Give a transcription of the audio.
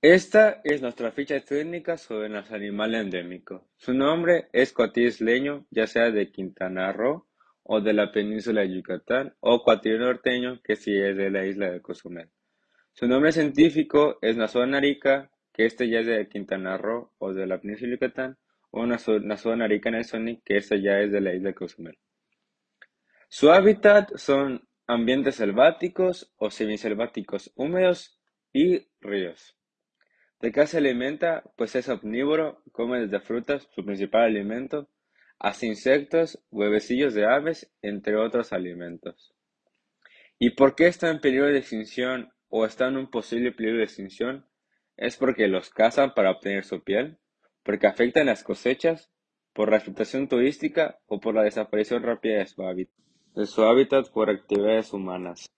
Esta es nuestra ficha técnica sobre nuestro animal endémico. Su nombre es cuatí isleño, ya sea de Quintana Roo o de la península de Yucatán, o cuatí norteño, que sí es de la isla de Cozumel. Su nombre científico es Nassau narica, que este ya es de Quintana Roo o de la península de Yucatán, o Nassau narica nelsoni, que este ya es de la isla de Cozumel. Su hábitat son ambientes selváticos o semiselváticos húmedos y ríos. ¿De qué se alimenta? Pues es omnívoro, come desde frutas, su principal alimento, hasta insectos, huevecillos de aves, entre otros alimentos. ¿Y por qué está en peligro de extinción o está en un posible peligro de extinción? Es porque los cazan para obtener su piel, porque afectan las cosechas, por la explotación turística o por la desaparición rápida de su hábitat por actividades humanas.